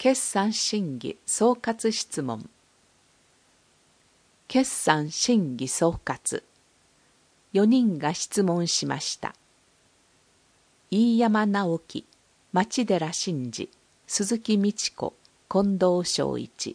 決算審議総括質問。決算審議総括。4人が質問しました。飯山直樹、町寺真二、鈴木美智子、近藤正一。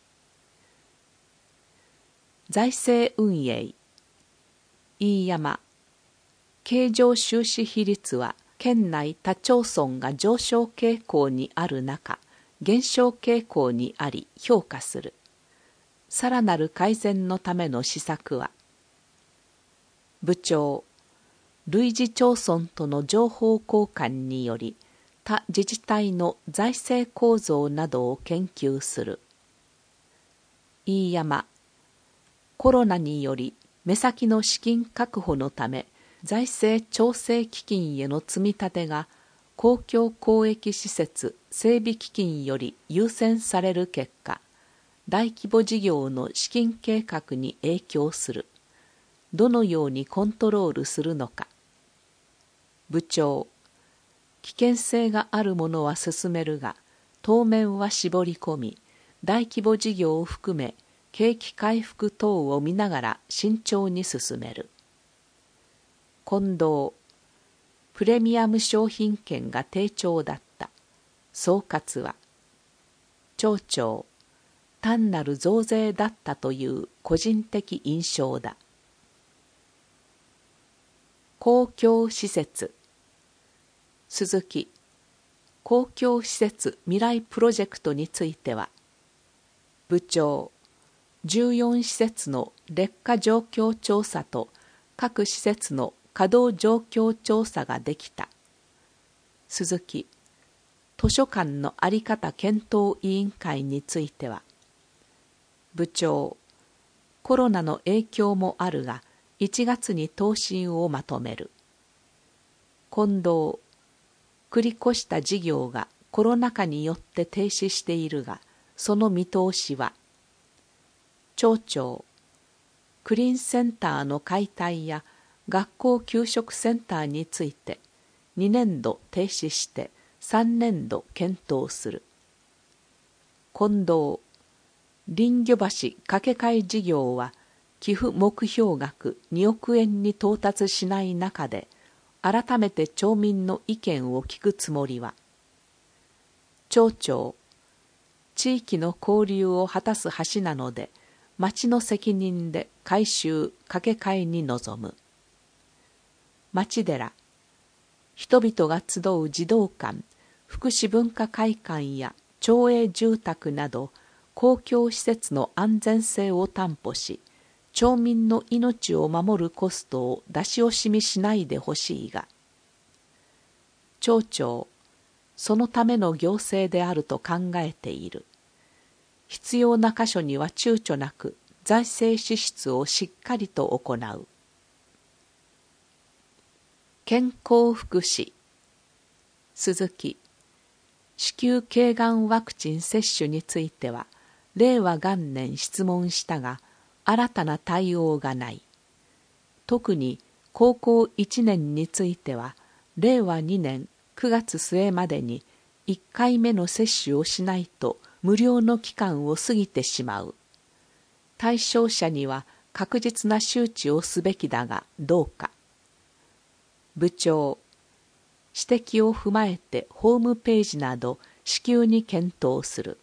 財政運営。飯山、経常収支比率は県内他町村が上昇傾向にある中、減少傾向にあり評価する。さらなる改善のための施策は。部長、類似町村との情報交換により他自治体の財政構造などを研究する。飯山、コロナにより目先の資金確保のため財政調整基金への積み立てが公共交易施設整備基金より優先される結果、大規模事業の資金計画に影響する。どのようにコントロールするのか。部長、危険性があるものは進めるが、当面は絞り込み、大規模事業を含め、景気回復等を見ながら慎重に進める。近藤、プレミアム商品券が低調だった。総括は。町長、単なる増税だったという個人的印象だ。公共施設。鈴木、公共施設未来プロジェクトについては。部長、14施設の劣化状況調査と各施設の稼働状況調査ができた。鈴木、図書館の在り方検討委員会については。部長、コロナの影響もあるが1月に答申をまとめる。近藤、繰り越した事業がコロナ禍によって停止しているがその見通しは。町長、クリーンセンターの解体や学校給食センターについて2年度停止して3年度検討する。近藤、林魚橋架け替え事業は寄付目標額2億円に到達しない中で改めて町民の意見を聞くつもりは。町長、地域の交流を果たす橋なので町の責任で改修架け替えに臨む。町寺、人々が集う児童館、福祉文化会館や町営住宅など公共施設の安全性を担保し、町民の命を守るコストを出し惜しみしないでほしいが。町長、そのための行政であると考えている。必要な箇所には躊躇なく財政支出をしっかりと行う。健康福祉。鈴木、子宮頸がんワクチン接種については令和元年質問したが新たな対応がない。特に高校1年については令和2年9月末までに1回目の接種をしないと無料の期間を過ぎてしまう。対象者には確実な周知をすべきだがどうか。部長、指摘を踏まえてホームページなど至急に検討する。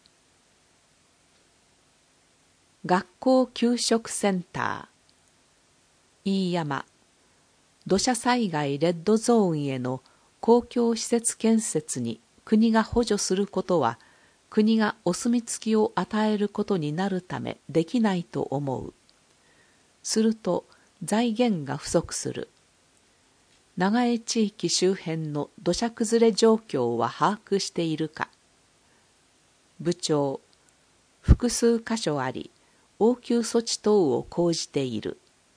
学校給食センター。飯山、土砂災害レッドゾーンへの公共施設建設に国が補助することは国がお墨付きを与えることになるためできないと思う。すると財源が不足する。長江地域周辺の土砂崩れ状況は把握しているか。部長、複数箇所あり応急措置等を講じている。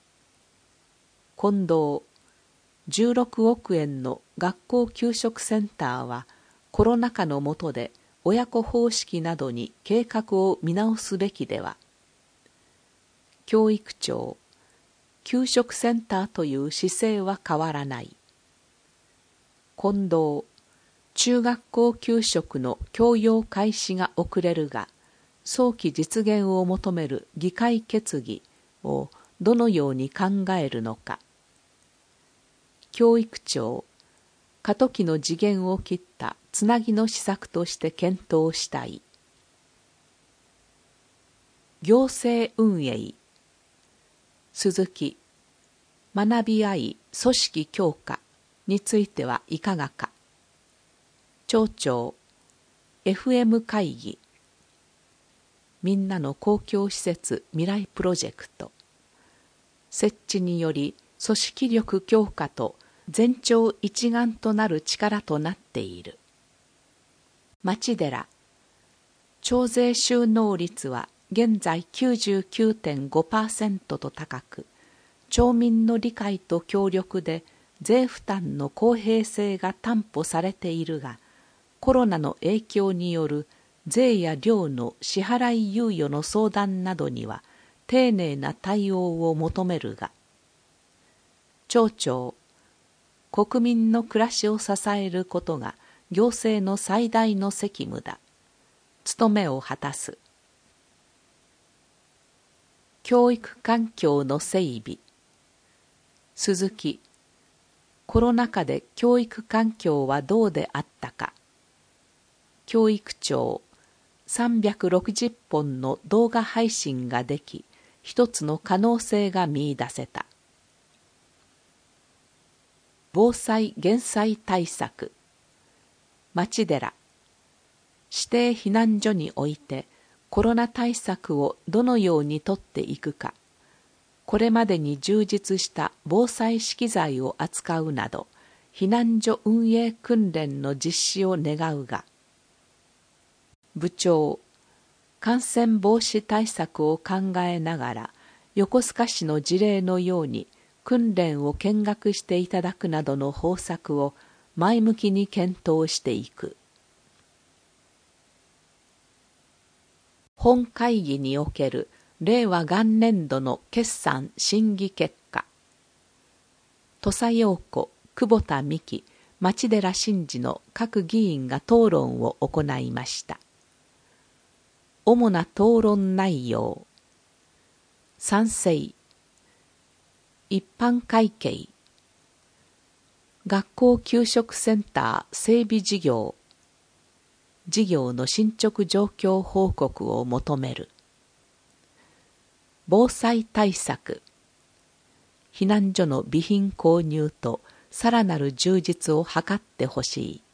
近藤、16億円の学校給食センターはコロナ禍の下で親子方式などに計画を見直すべきでは。教育長、給食センターという姿勢は変わらない。近藤、 中学校給食の教養開始が遅れるが、早期実現を求める議会決議をどのように考えるのか。教育庁、過渡期の次元を切ったつなぎの施策として検討したい。行政運営、鈴木、学び合い組織強化についてはいかがか。町長、FM 会議、みんなの公共施設未来プロジェクト、設置により組織力強化と全庁一丸となる力となっている。町寺、徴税収納率は現在 99.5% と高く、町民の理解と協力で税負担の公平性が担保されているが、コロナの影響による税や料の支払い猶予の相談などには丁寧な対応を求めるが、町長、国民の暮らしを支えることが行政の最大の責務だ。務めを果たす。教育環境の整備。鈴木、コロナ禍で教育環境はどうであったか。教育庁、360本の動画配信ができ、一つの可能性が見出せた。防災減災対策。町寺、指定避難所においてコロナ対策をどのように取っていくか、これまでに充実した防災資機材を扱うなど、避難所運営訓練の実施を願うが、部長、感染防止対策を考えながら、横須賀市の事例のように訓練を見学していただくなどの方策を前向きに検討していく。本会議における令和元年度の決算審議結果。土佐陽子、久保田美希、町寺真二の各議員が討論を行いました。主な討論内容。賛成、一般会計、学校給食センター整備事業、事業の進捗状況報告を求める。防災対策、避難所の備品購入とさらなる充実を図ってほしい。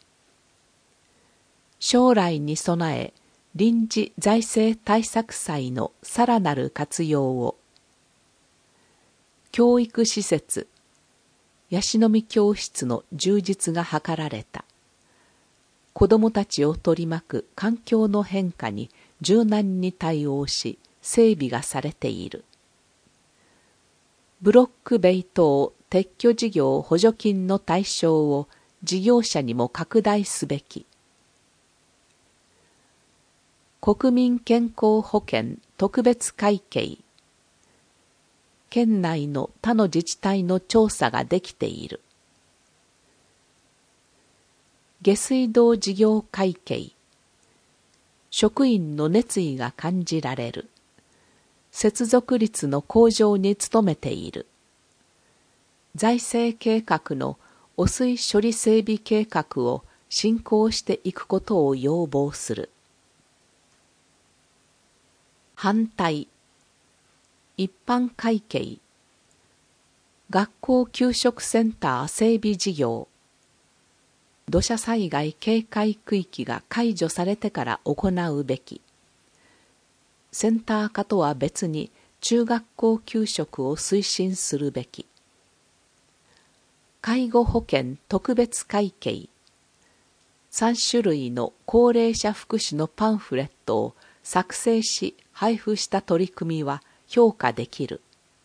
将来に備え、臨時財政対策債のさらなる活用を。教育施設、ヤシの実教室の充実が図られた。子どもたちを取り巻く環境の変化に柔軟に対応し、整備がされている。ブロック塀等撤去事業補助金の対象を事業者にも拡大すべき。国民健康保険特別会計。県内の他の自治体の調査ができている。下水道事業会計。職員の熱意が感じられる。接続率の向上に努めている。財政計画の汚水処理整備計画を進行していくことを要望する。反対、一般会計、学校給食センター整備事業、土砂災害警戒区域が解除されてから行うべき。センター化とは別に中学校給食を推進するべき。介護保険特別会計。3種類の高齢者福祉のパンフレットを作成し配布した取り組みは評価できる。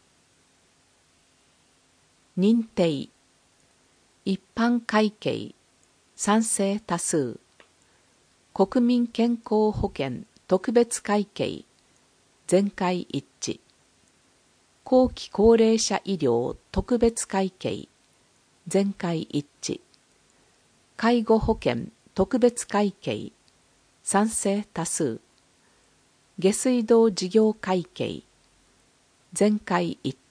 認定、一般会計、賛成多数。国民健康保険特別会計、全会一致。後期高齢者医療特別会計、全会一致。介護保険特別会計賛成多数。下水道事業会計全会一